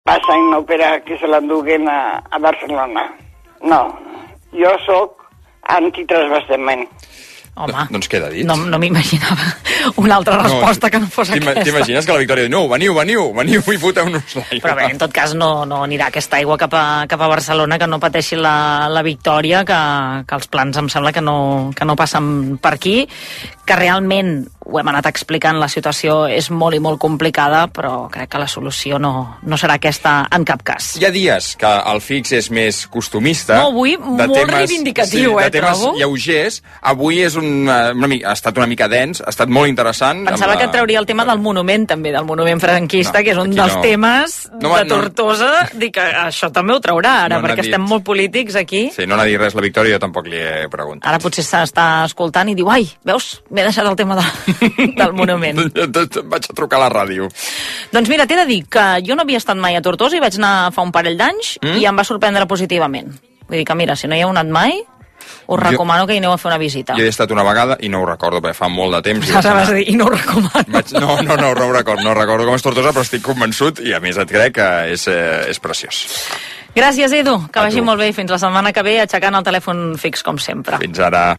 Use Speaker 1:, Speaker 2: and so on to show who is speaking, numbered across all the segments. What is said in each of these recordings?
Speaker 1: passa en òpera que se l'enduguen a Barcelona. No, jo sóc antitransvasament.
Speaker 2: Home,
Speaker 3: doncs queda dit.
Speaker 2: No m'imaginava una altra resposta que no fos aquesta.
Speaker 3: T'imagines que la Victòria diu, no, veniu i foteu-nos l'aigua.
Speaker 2: Però bé, en tot cas no anirà aquesta aigua cap a Barcelona, que no pateixi la Victòria, que els plans em sembla que no passen per aquí, que realment ho hem anat explicant, la situació és molt i molt complicada, però crec que la solució no serà aquesta en cap cas.
Speaker 3: Hi ha dies que el Fix és més costumista.
Speaker 2: No, avui molt reivindicatiu,
Speaker 3: de temes
Speaker 2: trobo.
Speaker 3: lleugers. Avui és ha estat una mica dens, ha estat molt interessant.
Speaker 2: Pensava que et trauria el tema del monument, també, del monument franquista, que és un dels temes de Tortosa. Dic que això també ho traurà ara, perquè estem molt polítics aquí.
Speaker 3: Sí, no n'ha dit res la Victòria, jo tampoc li he preguntat.
Speaker 2: Ara potser s'està escoltant i diu, ai, veus, m'he deixat el tema del monument.
Speaker 3: Vaig a trucar a la ràdio.
Speaker 2: Doncs mira, t'he de dir que jo no havia estat mai a Tortosa i vaig anar fa un parell d'anys i em va sorprendre positivament. Vull dir que mira, si no hi heu anat mai, us recomano que hi aneu a fer una visita.
Speaker 3: Jo he estat una vegada i no ho recordo, perquè fa molt de temps.
Speaker 2: Vas dir, i no ho recomano.
Speaker 3: No ho recordo com és Tortosa, però estic convençut i a més et crec que és preciós.
Speaker 2: Gràcies, Edu, que vagi molt bé. Fins la setmana que ve, aixecant el telèfon fix, com sempre.
Speaker 3: Fins ara.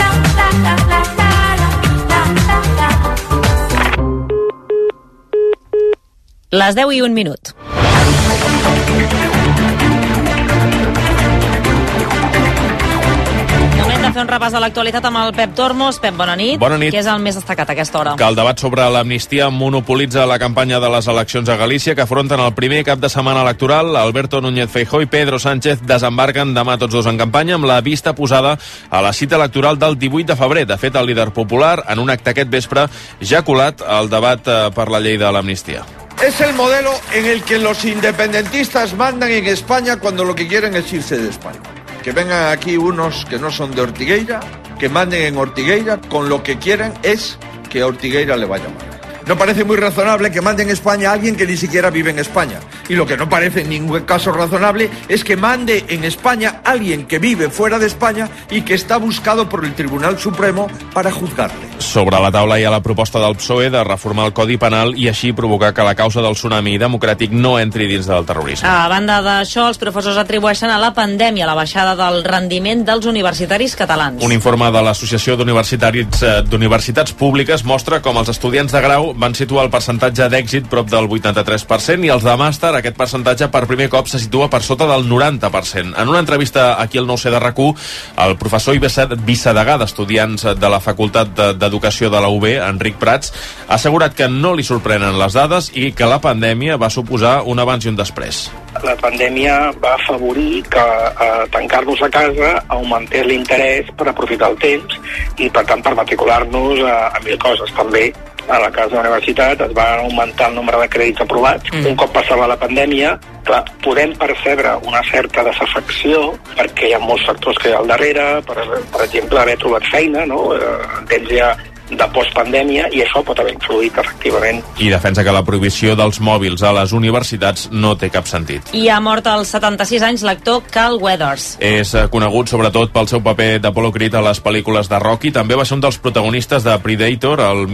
Speaker 2: Les 10:01. Moment de fer un repàs de l'actualitat amb el Pep Tormos. Pep, bona nit.
Speaker 4: Bona nit.
Speaker 2: Què és el més destacat a aquesta hora?
Speaker 4: Que el debat sobre l'amnistia monopolitza la campanya de les eleccions a Galícia, que afronten el primer cap de setmana electoral. Alberto Núñez Feijóo i Pedro Sánchez desembarquen demà tots dos en campanya, amb la vista posada a la cita electoral del 18 de febrer. De fet, el líder popular, en un acte aquest vespre, ja ha colat el debat per la llei de l'amnistia.
Speaker 5: Es el modelo en el que los independentistas mandan en España cuando lo que quieren es irse de España. Que vengan aquí unos que no son de Ortigueira, que manden en Ortigueira, con lo que quieren es que a Ortigueira le vaya mal. No parece muy razonable que mande en España a alguien que ni siquiera vive en España. Y lo que no parece en ningún caso razonable es que mande en España a alguien que vive fuera de España y que está buscado por el Tribunal Supremo para juzgarle.
Speaker 4: Sobre la taula hi ha la proposta del PSOE de reformar el Codi Penal i així provocar que la causa del tsunami democràtic no entri dins del terrorisme.
Speaker 2: A banda d'això, els professors atribueixen a la pandèmia la baixada del rendiment dels universitaris catalans.
Speaker 4: Un informe de l'Associació d'Universitats Públiques mostra com els estudiants de grau van situar el percentatge d'èxit prop del 83% i els de màster aquest percentatge per primer cop se situa per sota del 90%. En una entrevista aquí al 9C de RAC1, el professor i vicedegà d'estudiants de la Facultat d'Educació de la UB, Enric Prats, ha assegurat que no li sorprenen les dades i que la pandèmia va suposar un abans i un després.
Speaker 6: La pandèmia va afavorir que tancar-nos a casa augmentés l'interès per aprofitar el temps i, per tant, per matricular-nos a mil coses. També a la casa de la universitat es va augmentar el nombre de crèdits aprovats. Un cop passava la pandèmia, clar, podem percebre una certa desafecció perquè hi ha molts factors que hi ha al darrere, per exemple, haver trobat feina, no? En temps ja de postpandèmia, i això pot haver influït efectivament.
Speaker 4: I defensa que la prohibició dels mòbils a les universitats no té cap sentit.
Speaker 2: I ha mort als 76 anys l'actor Carl Weathers.
Speaker 4: És conegut sobretot pel seu paper d'Apollo Creed a les pel·lícules de Rocky. També va ser un dels protagonistes de Predator el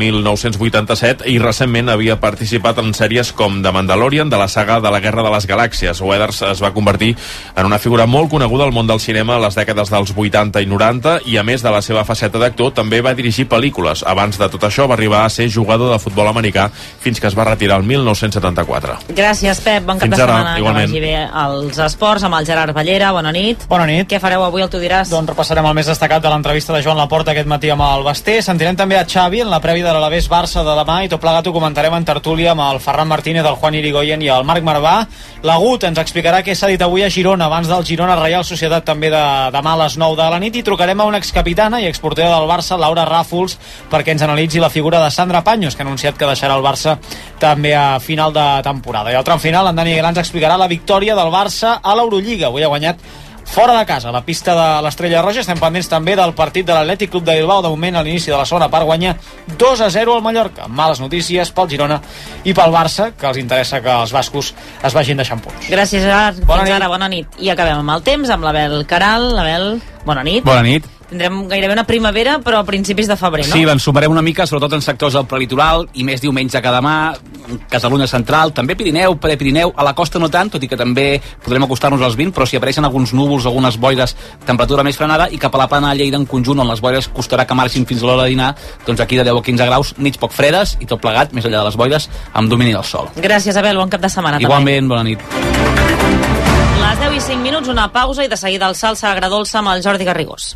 Speaker 4: 1987 i recentment havia participat en sèries com The Mandalorian, de la saga de la Guerra de les Galàxies. Weathers es va convertir en una figura molt coneguda al món del cinema a les dècades dels 80 i 90 i, a més de la seva faceta d'actor, també va dirigir pel·lícules. Abans de tot això va arribar a ser jugador de futbol americà fins que es va retirar el 1974.
Speaker 2: Gràcies, Pep. Bon cap de setmana.
Speaker 4: Igualment.
Speaker 2: Que vagi bé als esports amb el Gerard Ballera. Bona nit.
Speaker 7: Bona nit.
Speaker 2: Què fareu avui, el Tu diràs?
Speaker 7: Doncs repassarem el més destacat de l'entrevista de Joan Laporta aquest matí amb el Basté. Sentirem també a Xavi en la prèvia de l'Alavés Barça de demà i tot plegat ho comentarem en tertúlia amb el Ferran Martínez, el Juan Irigoyen i el Marc Marvà. L'Agut ens explicarà què s'ha dit avui a Girona abans del Girona Reial Societat també de demà a les 9 de la nit i trucarem a una excapitana i exportera del Barça, Laura Ràfols, perquè ens analitzi la figura de Sandra Paños, que ha anunciat que deixarà el Barça també a final de temporada. I al tram final, en Dani Aguilar ens explicarà la victòria del Barça a l'Eurolliga. Avui ha guanyat fora de casa, a la pista de l'Estrella Roja. Estem pendents també del partit de l'Atlètic Club de Bilbao. De moment, a l'inici de la segona part, guanya 2-0 al Mallorca. Males notícies pel Girona i pel Barça, que els interessa que els bascos es vagin deixant punts.
Speaker 2: Gràcies, Gerard. Fins ara, bona nit. I acabem amb el temps, amb l'Abel Caral. Abel, bona nit.
Speaker 8: Bona nit.
Speaker 2: Tindrem gairebé una primavera, però a principis de febrer, no?
Speaker 8: Sí, ens sumarem una mica, sobretot en sectors del prelitoral, i més diumenge que demà. Catalunya central, també Pirineu, Prepirineu, a la costa no tant, tot i que també podrem acostar-nos als 20, però si apareixen alguns núvols, algunes boires, temperatura més frenada, i cap a la plana de Lleida en conjunt, on les boires costarà que marxin fins a l'hora de dinar, doncs aquí de 10 a 15 graus, nits poc fredes, i tot plegat, més enllà de les boires, amb domini del sol.
Speaker 2: Gràcies, Abel, bon cap de setmana.
Speaker 8: Igualment, bona nit.
Speaker 2: Les 10 i 5 minuts, una pausa i de seguida el Salsa Agradolça amb el Jordi Garrigós.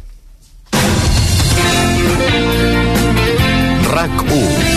Speaker 9: RAC1.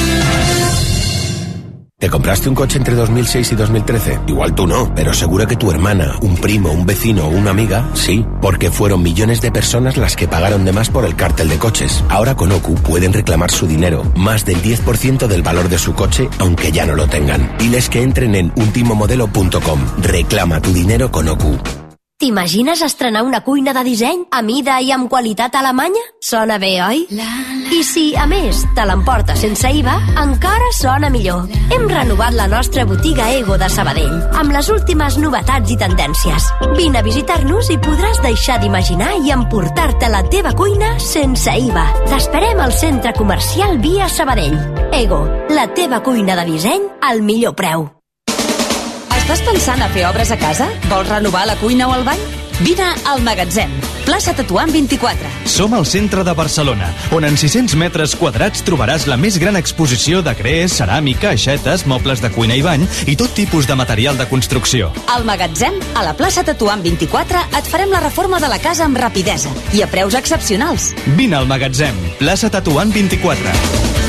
Speaker 9: ¿Te compraste un coche entre 2006 y 2013? Igual tú no, pero seguro que tu hermana, un primo, un vecino o una amiga, sí, porque fueron millones de personas las que pagaron de más por el cártel de coches. Ahora con OCU pueden reclamar su dinero, más del 10% del valor de su coche, aunque ya no lo tengan. Diles que entren en ultimomodelo.com. Reclama tu dinero con OCU.
Speaker 10: T'imagines estrenar una cuina de disseny a mida i amb qualitat alemanya? Sona bé, oi? I si, a més, te l'emportes sense IVA, encara sona millor. Hem renovat la nostra botiga Ego de Sabadell, amb les últimes novetats i tendències. Vine a visitar-nos i podràs deixar d'imaginar i emportar-te la teva cuina sense IVA. T'esperem al centre comercial Via Sabadell. Ego, la teva cuina de disseny al millor preu.
Speaker 11: Estàs pensant a fer obres a casa? Vols renovar la cuina o el bany? Vine al Magatzem, plaça Tetuan 24.
Speaker 12: Som al centre de Barcelona, on en 600 metres quadrats trobaràs la més gran exposició de crees, ceràmica, aixetes, mobles de cuina i bany i tot tipus de material de construcció.
Speaker 11: Al Magatzem, a la plaça Tetuan 24, et farem la reforma de la casa amb rapidesa i a preus excepcionals.
Speaker 12: Vine al Magatzem, plaça Tetuan 24.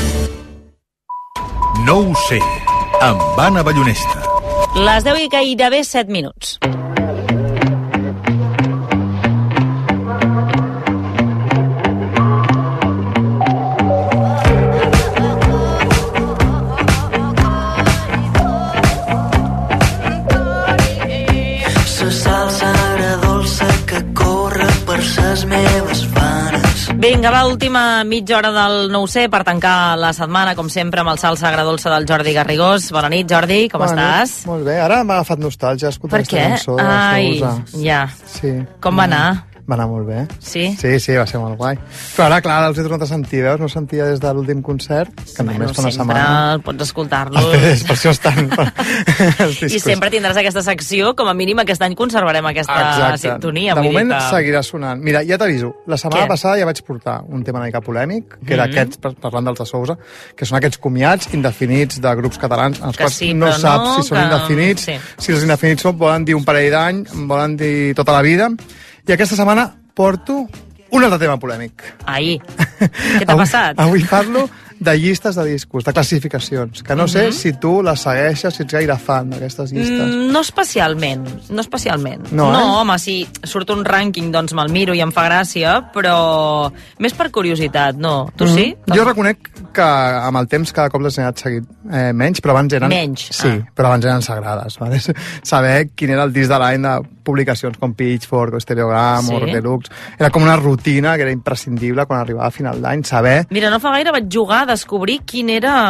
Speaker 13: No ho sé, amb Anna Ballonesta.
Speaker 2: Les 10 i gairebé 7 minuts.
Speaker 14: La salsa agradolça que corre per ses meves venes.
Speaker 2: Vinga, va, última mitja hora del No ho sé per tancar la setmana, com sempre, amb el Salsa Agradolça del Jordi Garrigós. Bona nit, Jordi, com estàs?
Speaker 15: Molt bé, ara m'ha agafat nostàlgia escoltar aquesta cançó.
Speaker 2: Ai, ja.
Speaker 15: Sí.
Speaker 2: Com va anar?
Speaker 15: Va anar molt bé.
Speaker 2: Sí?
Speaker 15: Sí, va ser molt guai. Però ara, clar, els he tornat a sentir, veus? No sentia des de l'últim concert, que només fa una setmana.
Speaker 2: Sempre pots escoltar-los.
Speaker 15: Per això estan els discos.
Speaker 2: I sempre tindràs aquesta secció, com a mínim aquest any conservarem aquesta sintonia.
Speaker 15: De moment seguirà sonant. Mira, ja t'aviso, la setmana passada ja vaig portar un tema una mica polèmic, que era aquest, parlant dels de Sousa, que són aquests comiats indefinits de grups catalans, els quals no saps si són indefinits, si els indefinits volen dir un parell d'any, volen dir tota la vida. I aquesta setmana porto un altre tema polèmic.
Speaker 2: Ai, què t'ha passat?
Speaker 15: Avui parlo de llistes de discos, de classificacions, que no sé si tu les segueixes, si ets gaire fan d'aquestes llistes.
Speaker 2: No especialment, no especialment.
Speaker 15: No,
Speaker 2: home, si surt un rànquing, doncs me'l miro i em fa gràcia, però més per curiositat, no. Tu sí?
Speaker 15: Jo reconec que amb el temps cada cop les he anat seguint menys, però abans eren...
Speaker 2: Menys?
Speaker 15: Sí, però abans eren sagrades, vale? Saber quin era el disc de l'any de publicacions com Pitchfork o Stereogram o Deluxe. Era com una rutina que era imprescindible quan arribava a final d'any, saber...
Speaker 2: Mira, no fa gaire vaig jugar a descobrir quin era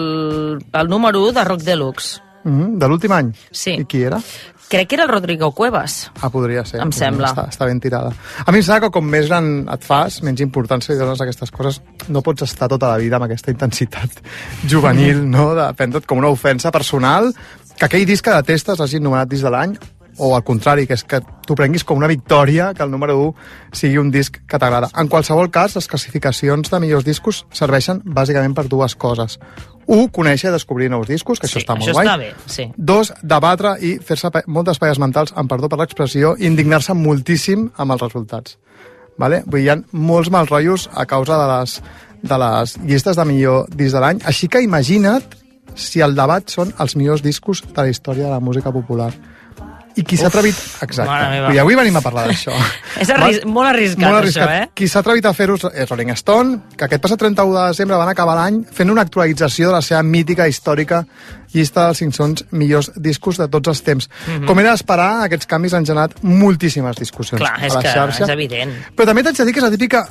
Speaker 2: el número 1 de Rock Deluxe.
Speaker 15: De l'últim any?
Speaker 2: Sí.
Speaker 15: I qui era?
Speaker 2: Crec que era el Rodrigo Cuevas.
Speaker 15: Podria ser.
Speaker 2: Em sembla.
Speaker 15: Està ben tirada. A mi em sembla que com més gran et fas, menys importància li dones a aquestes coses, no pots estar tota la vida amb aquesta intensitat juvenil, no? De prendre't com una ofensa personal, que aquell disc que detestes hagi nomenat disc de l'any, o al contrari, que és que t'ho prenguis com una victòria que el número 1 sigui un disc que t'agrada. En qualsevol cas, les classificacions de millors discos serveixen bàsicament per dues coses. 1, conèixer i descobrir nous discos, que això està molt guai.
Speaker 2: Està bé, sí.
Speaker 15: 2, debatre i fer-se moltes palles mentals, amb perdó per l'expressió, i indignar-se moltíssim amb els resultats. Vale? Vull dir, hi ha molts mals rotllos a causa de les llistes de millor disc de l'any, així que imagina't si el debat són els millors discos de la història de la música popular. I qui s'ha atrevit... Exacte. I avui venim a parlar d'això.
Speaker 2: És molt arriscat, això, eh?
Speaker 15: Qui s'ha atrevit a fer-ho és Rolling Stone, que aquest passat 31 de desembre van acabar l'any fent una actualització de la seva mítica històrica llista dels 500 millors discos de tots els temps. Com era d'esperar, aquests canvis han generat moltíssimes discussions a la xarxa.
Speaker 2: És evident.
Speaker 15: Però també t'haig de dir que és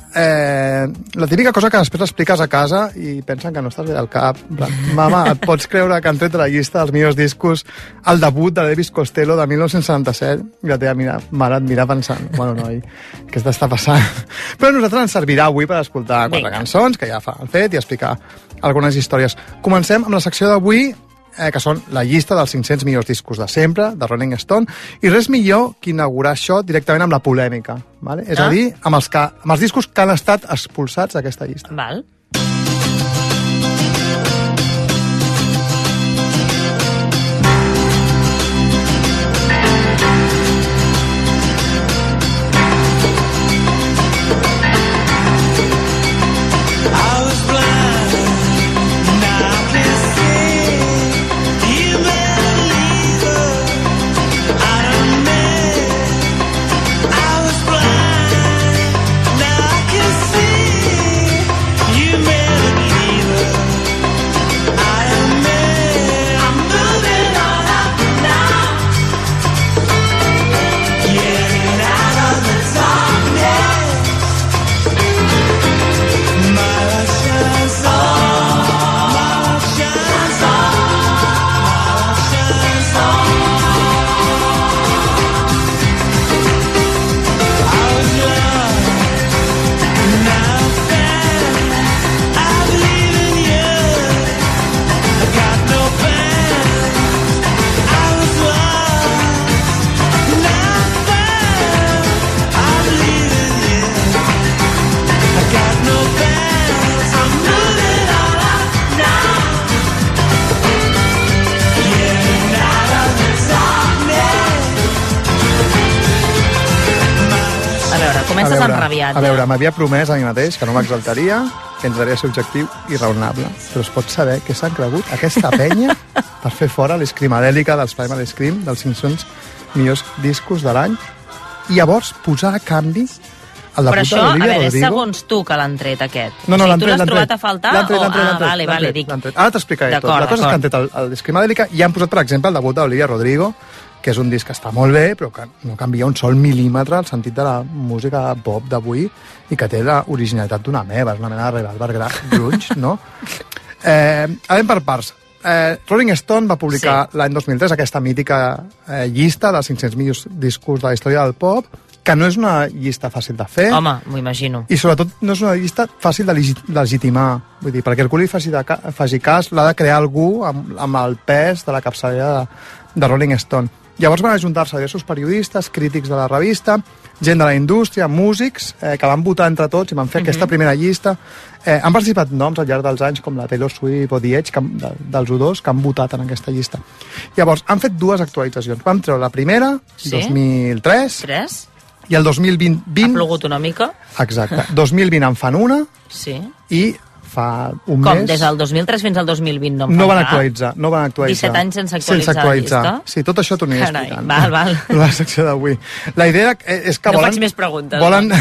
Speaker 15: la típica cosa que després expliques a casa i pensen que no estàs bé del cap. Mama, et pots creure que han tret de la llista dels millors discos el debut de Elvis Costello de 1977? I la teva mare et mira pensant, bueno, noi, què t'està passant? Però a nosaltres ens servirà avui per escoltar 4 cançons, que ja fa el fet, i explicar algunes històries. Comencem amb la secció d'avui, que són la llista dels 500 millors discos de sempre, de Rolling Stone, i res millor que inaugurar això directament amb la polèmica, vale? És a dir, amb els discos que han estat expulsats d'aquesta llista.
Speaker 2: Val. Comences enrabiat.
Speaker 15: A veure, m'havia promès a mi mateix que no m'exaltaria, que intentaria ser objectiu i raonable. Però es pot saber que s'han cregut aquesta penya per fer fora l'escrimadèlica dels Primal Scream, dels 500 millors discos de l'any, i llavors posar a canvi el debut de l'Olivia Rodrigo.
Speaker 2: Però això, a veure, és segons tu que l'han tret aquest.
Speaker 15: No,
Speaker 2: l'han tret. Tu l'has trobat a faltar?
Speaker 15: Vale,
Speaker 2: dic.
Speaker 15: Ara t'explicaré tot. La cosa és que han tret l'escrimadèlica i han posat, per exemple, el debut de l'Olivia Rodrigo, que és un disc que està molt bé, però que no canvia un sol mil·límetre el sentit de la música pop d'avui i que té l'originalitat d'una meva, és una mena de revolver grunge, no? Anem per parts. Rolling Stone va publicar l'any 2003 aquesta mítica llista dels 500 millors discos de la història del pop, que no és una llista fàcil de fer.
Speaker 2: Home, m'ho imagino.
Speaker 15: I sobretot no és una llista fàcil de legitimar. Vull dir, perquè algú li faci cas, l'ha de crear algú amb el pes de la capçalera de Rolling Stone. Llavors van ajuntar-se diversos periodistes, crítics de la revista, gent de la indústria, músics, que van votar entre tots i van fer aquesta primera llista. Han participat noms al llarg dels anys, com la Taylor Swift o The Edge, dels U2, que han votat en aquesta llista. Llavors, han fet dues actualitzacions. Vam treure la primera, 2003, i el 2020...
Speaker 2: Ha plogut una mica.
Speaker 15: Exacte. 2020 en fan una, i fa un mes...
Speaker 2: Com, des del 2003 fins al 2020
Speaker 15: no van actualitzar.
Speaker 2: 17 anys sense actualitzar la llista.
Speaker 15: Sí, tot això t'ho aniré explicant.
Speaker 2: Val.
Speaker 15: La secció d'avui. La idea és que
Speaker 2: no faig més preguntes.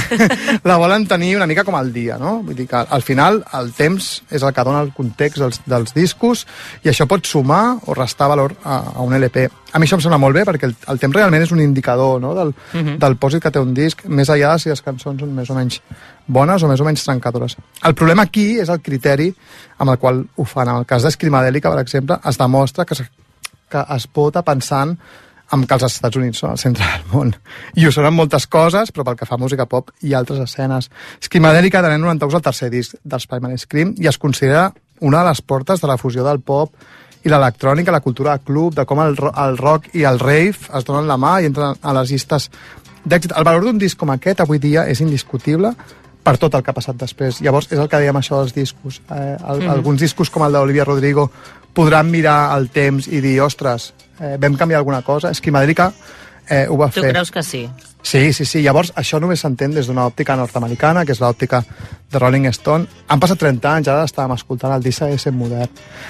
Speaker 15: La volen tenir una mica com al dia, no? Vull dir que al final el temps és el que dona el context dels discos i això pot sumar o restar valor a un LP. A mi això em sembla molt bé perquè el temps realment és un indicador, no? del pòsit que té un disc, més enllà de si les cançons són més o menys bones o més o menys trencadores. El problema aquí és el criteri amb el qual ho fan. En el cas d'Escrimadèlica, per exemple, es demostra que es vota pensant en que els Estats Units són el centre del món. I ho són en moltes coses, però pel que fa a música pop i altres escenes. Escrimadèlica de l'any 91 és el tercer disc dels Primal Scream i es considera una de les portes de la fusió del pop i l'electrònica, la cultura de club, de com el rock i el rave es donen la mà i entren a les llistes d'èxit. El valor d'un disc com aquest avui dia és indiscutible per tot el que ha passat després. Llavors, és el que dèiem això dels discos. Alguns discos com el d'Olivia Rodrigo podran mirar el temps i dir, ostres, vam canviar alguna cosa. Escrimadèlica ho va fer.
Speaker 2: Tu creus que sí?
Speaker 15: Sí. Llavors, això només s'entén des d'una òptica nord-americana, que és l'òptica de Rolling Stone. Han passat 30 anys, ara estàvem escoltant el disc de modern.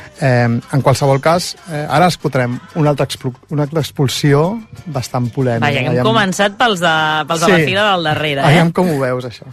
Speaker 15: En qualsevol cas, ara escoltarem una altra expulsió bastant polèmica.
Speaker 2: Vaja, que hem començat pels de la fila del darrere.
Speaker 15: Aviam com ho veus, això.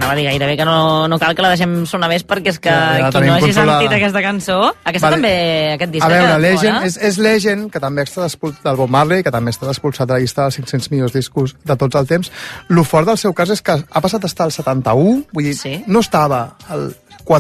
Speaker 2: anava a dir gairebé que no cal que la deixem sonar més, perquè és que
Speaker 15: ja
Speaker 2: qui no hagi
Speaker 15: controlada.
Speaker 2: sentit aquesta cançó... Aquesta també, aquest disc
Speaker 15: a veure,
Speaker 2: ha quedat
Speaker 15: Legend,
Speaker 2: fora.
Speaker 15: és Legend, que també està del Bob Marley, que també està expulsat de la llista dels 500 millors discos de tots els temps. Lo fort del seu cas és que ha passat a estar al 71, vull dir, no estava al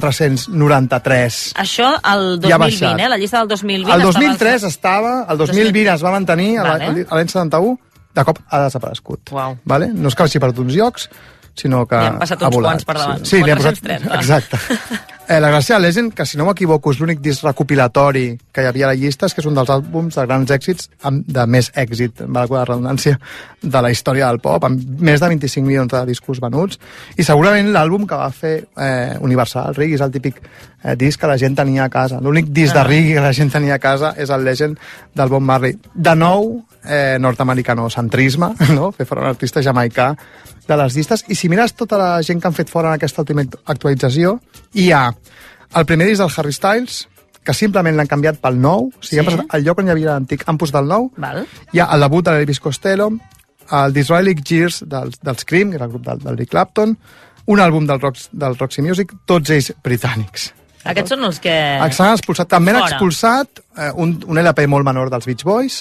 Speaker 15: 493.
Speaker 2: Això el
Speaker 15: Ja ha
Speaker 2: 2020,
Speaker 15: baixat.
Speaker 2: la llista del 2020...
Speaker 15: El 2003 estava, el 2020 es va mantenir,
Speaker 2: Vale.
Speaker 15: a l'any 71, de cop ha desaparegut.
Speaker 2: Uau.
Speaker 15: Vale? No és que hagi perdut uns llocs, sinó que
Speaker 2: Li han passat
Speaker 15: ha
Speaker 2: uns
Speaker 15: volat.
Speaker 2: quants per davant.
Speaker 15: Sí, li han passat...
Speaker 2: 430.
Speaker 15: Exacte. La gràcia de Legend, que si no m'equivoco és l'únic disc recopilatori que hi havia a la llista, és que és un dels àlbums de grans èxits de més èxit, valgui la redundància, de la història del pop, amb més de 25 milions de discos venuts, i segurament l'àlbum que va fer Universal, Reggae, és el típic disc que la gent tenia a casa. L'únic disc de reggae que la gent tenia a casa és el Legend del Bob Marley. De nou, nord-americanocentrisme, no? Fer fora un artista jamaicà de les llistes, i si mires tota la gent que han fet fora en aquesta última actualització, hi ha el primer disc del Harry Styles, que simplement l'han canviat pel nou, o sigui, han passat el lloc on hi havia l'antic, han posat el nou.
Speaker 2: Val.
Speaker 15: Hi ha el debut de l'Elvis Costello, el Disraeli Gears dels Cream, que era el grup del Rick Clapton, un àlbum del Roxy Music, tots ells britànics.
Speaker 2: Aquests són els que...
Speaker 15: S'han expulsat. També han
Speaker 2: Fora.
Speaker 15: expulsat un LP molt menor dels Beach Boys,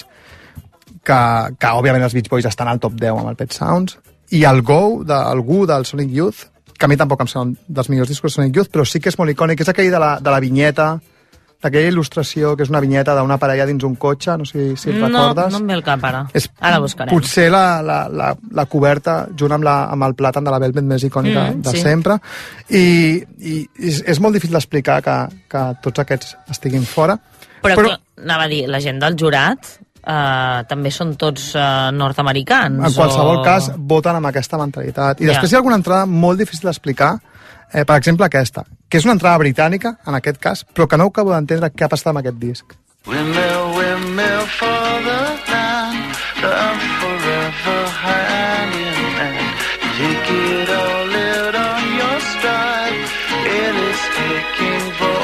Speaker 15: que òbviament els Beach Boys estan al top 10 amb el Pet Sounds, i el Go, algú del Sonic Youth, que a mi tampoc em sembla dels millors discos de Sonic Youth, però sí que és molt icònic, és aquell de la vinyeta, d'aquella il·lustració, que és una vinyeta d'una parella dins un cotxe, no sé si et recordes.
Speaker 2: No em ve el cap, ara.
Speaker 15: És
Speaker 2: Ara buscarem.
Speaker 15: potser la coberta, junt amb el plàtan de la Velvet més icònica de
Speaker 2: sí.
Speaker 15: sempre, i és molt difícil d'explicar que tots aquests estiguin fora.
Speaker 2: Però anava a dir, la gent del jurat també són tots nord-americans.
Speaker 15: En qualsevol cas, voten amb aquesta mentalitat. I després hi ha alguna entrada molt difícil d'explicar, per exemple aquesta, que és una entrada britànica, en aquest cas, però que no acabo d'entendre què ha passat amb aquest disc.
Speaker 14: Windmill, windmill for the land, forever hand in hand. Take it all, live on your stride. It is taking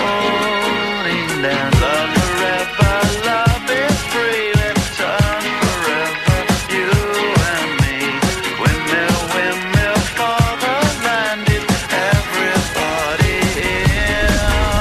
Speaker 14: voting down. Love forever, love is free. Let's turn forever, you and me. Windmill, windmill for the land. Is everybody in?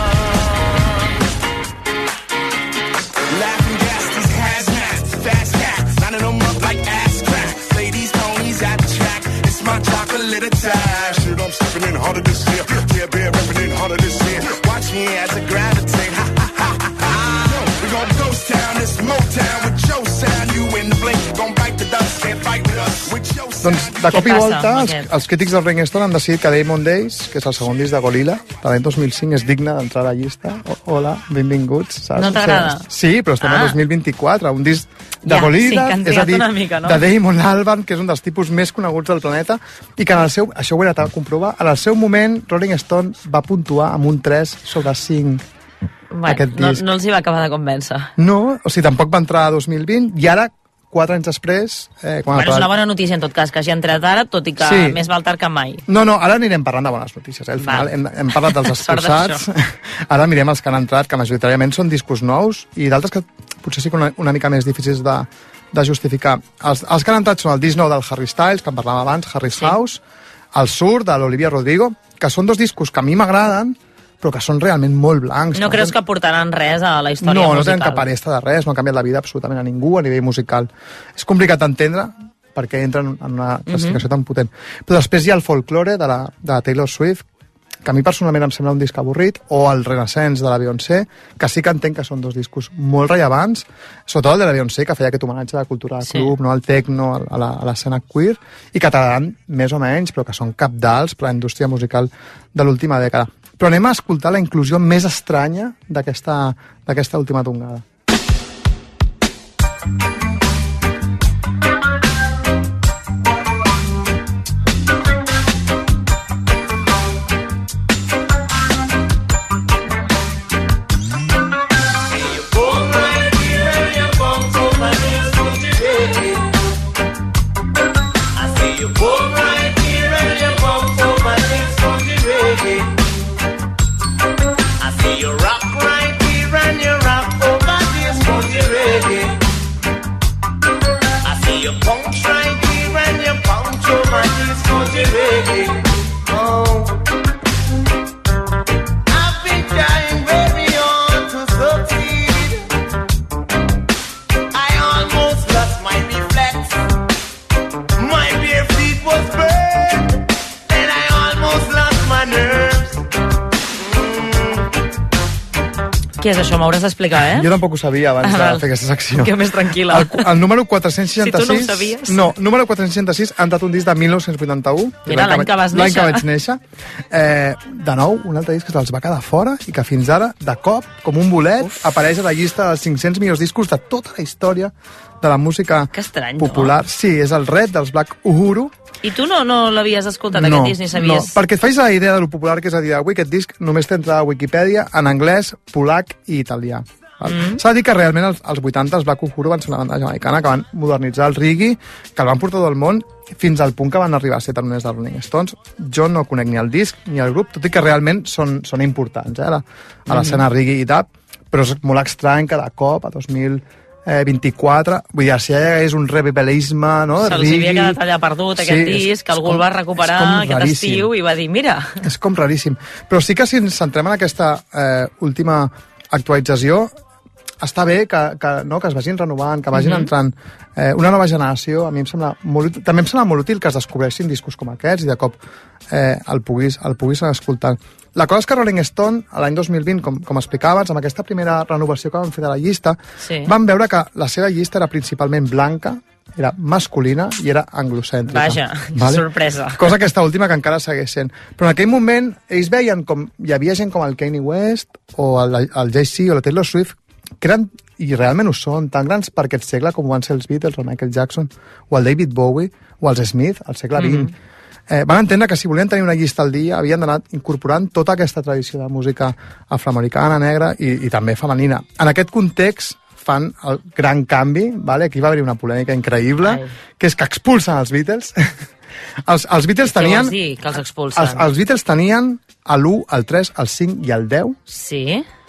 Speaker 16: Laughing gas, these hazmats, fast cats, lining them up like ass crack. Play these ponies at the track. It's my chocolate attack. Shit, I'm stepping in harder this year. Yeah, bear repping in harder this year. Watch me as I gravitate. Ha ha ha ha ha. We gon' ghost town, this Motown with your sound. You in the blink, gon' bite the dust, can't fight with us. With your sound.
Speaker 15: Doncs, de cop i volta, els crítics del Rolling Stone han decidit que Diamond Days, que és el segon disc de Gorilla, de l'any 2005, és digne d'entrar a la llista. Hola, benvinguts, saps?
Speaker 2: No t'agrada?
Speaker 15: Sí, però estem a 2024, un disc de Gorilla,
Speaker 2: sí,
Speaker 15: és a dir,
Speaker 2: una mica, no?
Speaker 15: de Damon Albarn, que és un dels tipus més coneguts del planeta, i que en el seu, això ho he anat a comprovar, en el seu moment Rolling Stone va puntuar amb un 3 sobre 5 aquest disc.
Speaker 2: No els hi va acabar de convèncer.
Speaker 15: No, o sigui, tampoc va entrar a 2020, i ara 4 anys després...
Speaker 2: Bueno, és una bona notícia, en tot cas, que hagi entrat ara, tot i que
Speaker 15: Sí.
Speaker 2: més val tard que mai.
Speaker 15: No, ara anirem parlant de bones notícies. Al final hem parlat dels
Speaker 2: Sort
Speaker 15: expulsats, ara mirem els que han entrat, que majoritàriament són discos nous, i d'altres que potser sí que una mica més difícils de justificar. Els que han entrat són el disc nou del Harry Styles, que en parlàvem abans, Harry's House, el Sur, de l'Olivia Rodrigo, que són dos discos que a mi m'agraden, però que són realment molt blancs.
Speaker 2: No creus que aportaran res a la història musical?
Speaker 15: No tenen cap aresta de res, no han canviat la vida absolutament a ningú a nivell musical. És complicat d'entendre perquè entren en una classificació tan potent. Però després hi ha el Folklore de Taylor Swift, que a mi personalment em sembla un disc avorrit, o el Renaissance de la Beyoncé, que sí que entenc que són dos discos molt rellevants, sobretot el de la Beyoncé, que feia aquest homenatge a la cultura de club, no, al techno, a l'escena queer, i que t'agraden més o menys, però que són cabdals per a la indústria musical de l'última dècada. Però anem a escoltar la inclusió més estranya d'aquesta última tongada.
Speaker 2: Què és això? M'hauràs d'explicar,
Speaker 15: Jo tampoc ho sabia abans de fer aquesta secció.
Speaker 2: Que més tranquil·la.
Speaker 15: El número 466...
Speaker 2: Si tu no ho sabies.
Speaker 15: No, número 466 ha entrat un disc de 1981.
Speaker 2: Era l'any que vas néixer.
Speaker 15: L'any que vaig néixer. De nou, un altre disc que se'ls va quedar fora i que fins ara, de cop, com un bolet, apareix a la llista dels 500 millors discos de tota la història de la música popular. Sí, és el Red dels Black Uhuru.
Speaker 2: I tu no l'havies escoltat, aquest disc, ni sabies?
Speaker 15: No, perquè et facis la idea de lo popular que és a dir, avui aquest disc només té entrada a Wikipedia en anglès, polac i italià. S'ha de dir que realment als 80 els Black Uhuru van ser una banda jamaicana que van modernitzar el reggae, que el van portar tot el món fins al punt que van arribar a ser taloners de Rolling Stones. Jo no conec ni el disc ni el grup, tot i que realment són importants a l'escena reggae i tap, però és molt estrany que de cop a 2024, vull dir, si ja és un revivalisme, no?
Speaker 2: Se'ls havia quedat allà perdut, aquest disc, que algú el va recuperar aquest estiu i va dir, mira...
Speaker 15: És com raríssim. Però sí que si ens centrem en aquesta última actualització, està bé que es vagin renovant, que vagin entrant una nova generació. A mi em sembla també em sembla molt útil que es descobreixin discos com aquests i de cop el puguis anar escoltant. La cosa és que Rolling Stone, l'any 2020, com explicàvem, amb aquesta primera renovació que van fer de la llista, van veure que la seva llista era principalment blanca, era masculina i era anglocèntrica.
Speaker 2: Vaja, sorpresa.
Speaker 15: Cosa aquesta última que encara segueix sent. Però en aquell moment ells veien com hi havia gent com el Kanye West o el Jay-Z o la Taylor Swift que eren, i realment ho són, tan grans per aquest segle com van ser els Beatles, el Michael Jackson o el David Bowie o els Smith al segle XX. Van entendre que si volien tenir una llista al dia havien d'anar incorporant tota aquesta tradició de música afroamericana, negra i també femenina. En aquest context fan el gran canvi, vale? Aquí va haver una polèmica increïble, que és que expulsen els Beatles. Els Beatles tenien...
Speaker 2: Què vols dir, que els expulsen?
Speaker 15: Els Beatles tenien l'1, el 3, el 5 i el 10.
Speaker 2: Sí.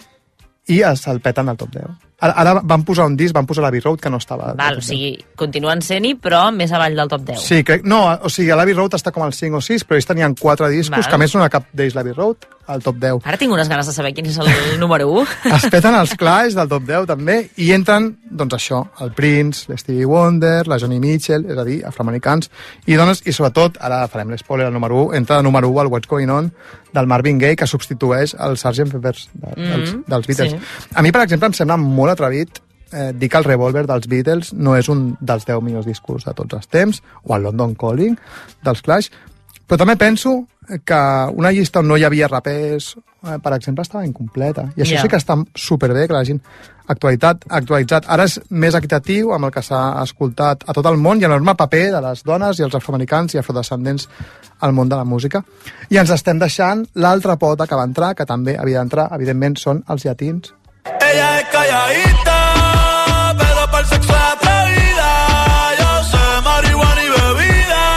Speaker 15: I se'l peten al top 10. Ara van posar un disc, van posar l'Abbey Road, que no estava...
Speaker 2: Val, o sigui, continuen sent-hi, però més avall del top 10.
Speaker 15: Sí, o sigui, l'Abbey Road està com al 5 o 6, però ells tenien 4 discos, que a més no era cap d'ells l'Abbey Road, al top 10.
Speaker 2: Ara tinc unes ganes de saber quin és el número 1.
Speaker 15: Es peten els Clash del top 10, també, i entren, doncs això, el Prince, l'Stevie Wonder, la Joni Mitchell, és a dir, afroamericans, i sobretot, ara farem l'espoiler, el número 1, entra de número 1 al What's Going On, del Marvin Gaye, que substitueix el Sgt. Pepper's dels Beatles. Sí. A mi, per exemple, em sembla molt atrevit dir que el Revolver dels Beatles no és un dels 10 millors discos de tots els temps, o el London Calling dels Clash, però també penso que una llista on no hi havia rapers, per exemple, estava incompleta. I això sí que està superbé, que l'hagin actualitzat. Ara és més equitatiu amb el que s'ha escoltat a tot el món i l'enorme paper de les dones i els afroamericans i afrodescendents al món de la música. I ens estem deixant l'altra pota que va entrar, que també havia d'entrar, evidentment, són els llatins.
Speaker 16: Ella es calladita, pero para el sexo es atrevida. Yo sé marihuana y bebida,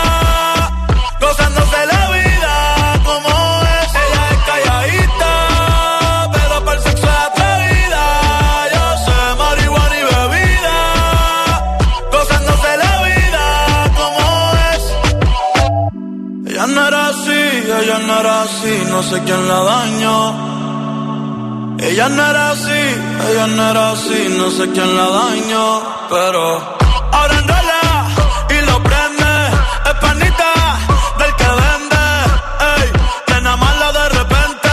Speaker 16: gozándose la vida como es. Ella es calladita, pero para el sexo es atrevida. Yo sé marihuana y bebida, gozándose la vida como es. Ella no era así, no sé quién la dañó. Ella no era así, no sé quién la dañó, pero ahora enrola y lo prende, es panita del que vende, ey, nena mala de repente,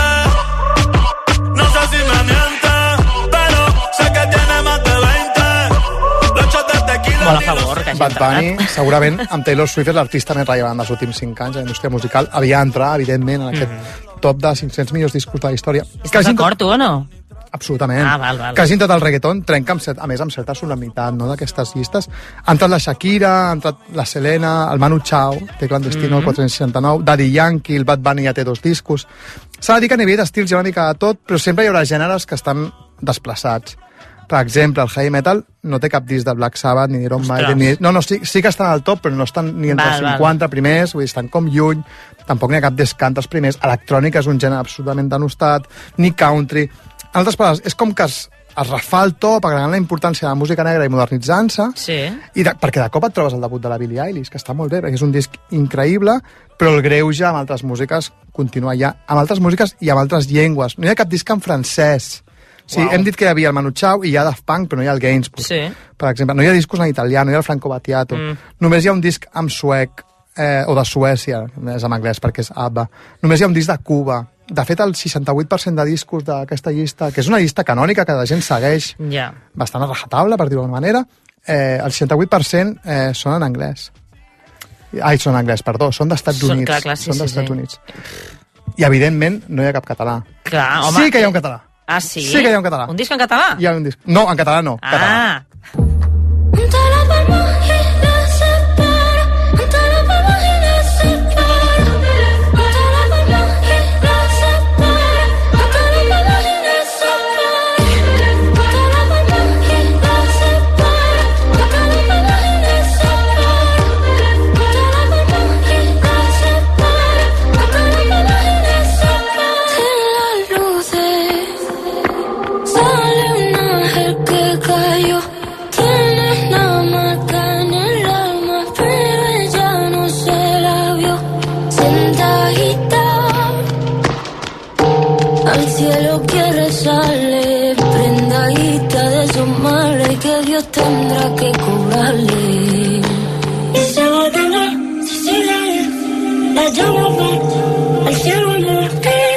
Speaker 16: no sé si me miente, pero sé que tiene más de 20, los shots de tequila.
Speaker 2: Molt a favor, que hagi
Speaker 15: Bad Bunny, segurament, amb Taylor Swift és l'artista més rellevant dels últims 5 anys a la indústria musical, havia d'entrar, evidentment, en aquest top de 500 millors discos de la història.
Speaker 2: Estàs d'acord, tu, o no?
Speaker 15: Absolutament.
Speaker 2: Val.
Speaker 15: Que hagin entrat el reggaeton trenca, a més, amb certa solemnitat, no?, d'aquestes llistes. Ha entrat la Shakira, ha entrat la Selena, el Manu Chao, té Clandestino, el 469, Daddy Yankee, el Bad Bunny ja té 2 discos. S'ha de dir que a nivell d'estils hi ha una mica de tot, però sempre hi haurà gèneres que estan desplaçats. Per exemple, el heavy metal no té cap disc de Black Sabbath, ni Iron Maiden, No, sí que estan al top, però no estan ni entre els 50 primers, vull dir, estan com lluny, tampoc n'hi ha cap descant als primers. Electrònica és un gènere absolutament denostat, ni country. En altres paraules, és com que es refà el top, agregant la importància de la música negra i modernitzant-se, perquè de cop et trobes el debut de la Billie Eilish, que està molt bé, perquè és un disc increïble, però el greuge amb altres músiques continua ja, amb altres músiques i amb altres llengües. No hi ha cap disc en francès. Sí, hem dit que hi havia el Manu Chao i hi ha Daft Punk, però no hi ha el Gainsbourg. Per exemple, no hi ha discos en italià, no hi ha el Franco Battiato. Només hi ha un disc en suec, o de Suècia, és en anglès perquè és ABBA. Només hi ha un disc de Cuba. de fet, el 68% de discos d'aquesta llista, que és una llista canònica que la gent segueix bastant a rajatabla, per dir-ho d'alguna manera, el 68% són en anglès. Ai, són en anglès, perdó, són d'Estats Units.
Speaker 2: Clar, sí,
Speaker 15: són d'Estats Units. I, evidentment, no hi ha cap català.
Speaker 2: Clar, home.
Speaker 15: Sí que hi ha un català.
Speaker 2: Ah, sí?
Speaker 15: Sí que hi ha un català.
Speaker 2: Un disc en català?
Speaker 15: Hi ha un disc. No, en català no. Català.
Speaker 17: Al cielo que rezarle, prendadita de su madre, que Dios tendrá que cobrarle. Y se va a tener, si sigue, la llama al cielo no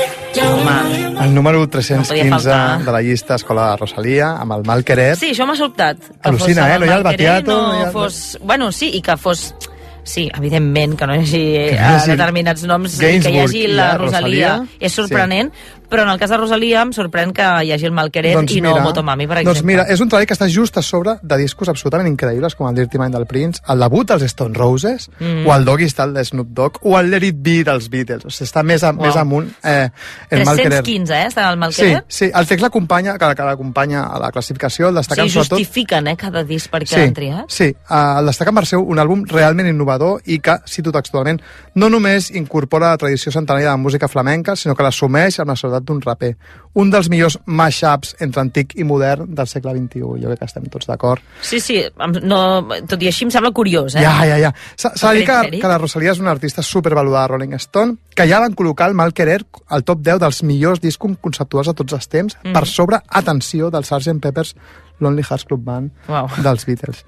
Speaker 17: llama.
Speaker 15: El número 315 de la llista Escola de Rosalia, amb el Mal Querer.
Speaker 2: Sí, això m'ha sobtat.
Speaker 15: Al·lucina, no hi ha el Battiato.
Speaker 2: No fos... Bueno, sí, i que fos... Sí, evidentment, que no hi hagi determinats noms, que hi hagi la Rosalia. És sorprenent, però en el cas de Rosalia em sorprèn que hi hagi el Mal Querer i no Motomami, per exemple.
Speaker 15: Doncs mira, és un treball que està just a sobre de discos absolutament increïbles, com el Dirty Mind del Prince, el debut dels Stone Roses, o el Doggy Style de Snoop Dogg, o el Let It Be dels Beatles. O sigui, està més amunt el Mal Querer.
Speaker 2: 315, està el Mal Querer?
Speaker 15: Sí, el text l'acompanya, que l'acompanya a la classificació, el destaquen
Speaker 2: sobretot... Sí, justifiquen cada disc perquè l'han triat.
Speaker 15: Sí, el destaquen per ser un àlbum realment innovador i que, cito textualment, no només incorpora la tradició centenària de la música flamenca, sinó que l'assumeix amb la soledat d'un raper. Un dels millors mashups entre antic i modern del segle XXI. Jo crec que estem tots d'acord.
Speaker 2: Sí, no, tot i així em sembla curiós,
Speaker 15: Ja. S'ha de dir que la Rosalia és una artista supervaludada a Rolling Stone, que ja van col·locar el Mal Querer al top 10 dels millors discos conceptuals de tots els temps, per sobre, atenció, del Sgt. Pepper's Lonely Hearts Club Band dels Beatles.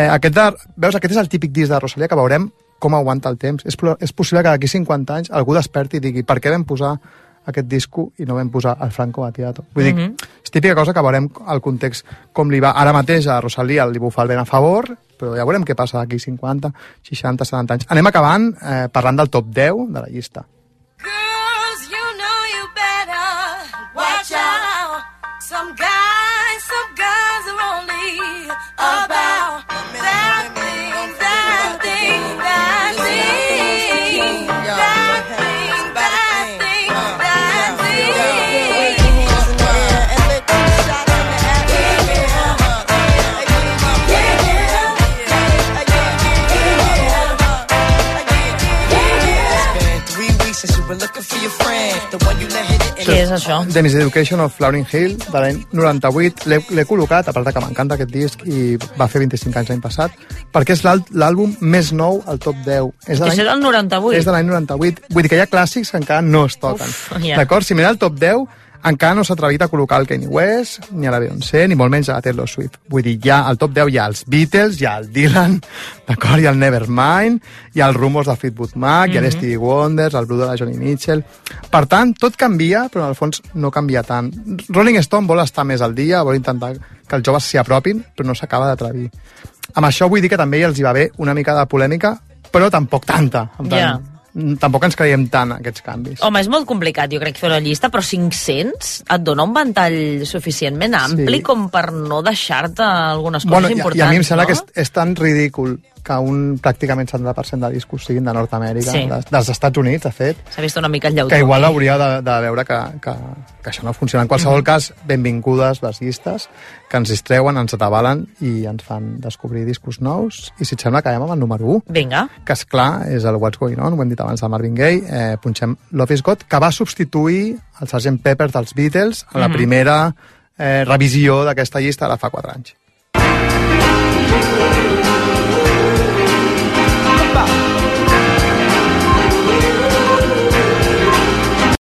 Speaker 15: Veus, aquest és el típic disc de Rosalia que veurem com aguanta el temps. És possible que d'aquí 50 anys algú desperti i digui per què vam posar aquest disco i no vam posar el Franco Battiato. Vull dir, és típica cosa que veurem el context com li va. Ara mateix a Rosalia li bufa el vent a favor, però ja veurem què passa d'aquí 50, 60, 70 anys. Anem acabant parlant del top 10 de la llista.
Speaker 17: Girls, you know you better watch out. Some guys are only about that thing, that thing, that thing, that thing, that thing, that thing.
Speaker 2: Què és això?
Speaker 15: The Miseducation of Lauryn Hill, de l'any 98. L'he col·locat, a part que m'encanta aquest disc, i va fer 25 anys l'any passat, perquè és l'àlbum més nou al top 10.
Speaker 2: És del 98?
Speaker 15: És de l'any 98. Vull dir que hi ha clàssics que encara no es toquen. D'acord? Si mira el top 10, encara no s'ha atrevit a col·locar el Kanye West, ni a la Beyoncé, ni molt menys a Taylor Swift. Vull dir, ja al top 10 hi ha els Beatles, hi ha el Dylan, d'acord? Hi ha el Nevermind, hi ha els Rumors de Fleetwood Mac, hi ha l'Stevie Wonder, el Blue de la Joni Mitchell... Per tant, tot canvia, però en el fons no canvia tant. Rolling Stone vol estar més al dia, vol intentar que els joves s'hi apropin, però no s'acaba d'atrevir. Amb això vull dir que també els hi va bé una mica de polèmica, però tampoc tanta. Tampoc ens creiem tant aquests canvis.
Speaker 2: Home, és molt complicat, jo crec, fer una llista, però 500 et dona un ventall suficientment ampli com per no deixar-te algunes coses importants,
Speaker 15: i a mi em sembla que és tan ridícul que pràcticament 70% de discos siguin de Nord-Amèrica, dels Estats Units, de fet.
Speaker 2: S'ha vist una mica el lleutor.
Speaker 15: Que igual hauria de veure que això no funciona. En qualsevol cas, benvingudes les llistes, que ens distreuen, ens atabalen i ens fan descobrir discos nous. I si et sembla, acabem amb el número 1.
Speaker 2: Vinga.
Speaker 15: Que, esclar, és el What's Going On, ho hem dit abans de Marvin Gaye, punxem Love Is God, que va substituir el Sgt. Pepper dels Beatles en la primera revisió d'aquesta llista ara fa 4 anys.